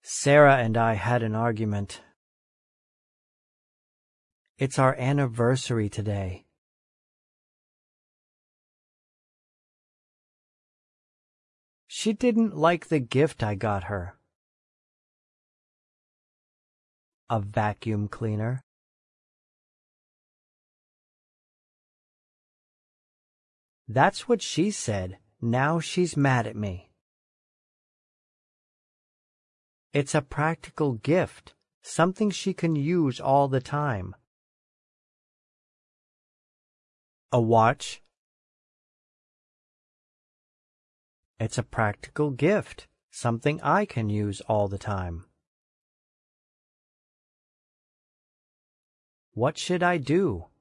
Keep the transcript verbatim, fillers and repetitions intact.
Sarah and I had an argument. It's our anniversary today. She didn't like the gift I got her. A vacuum cleaner. That's what she said. Now she's mad at me. It's a practical gift, something she can use all the time. A watch. It's a practical gift, something I can use all the time. What should I do?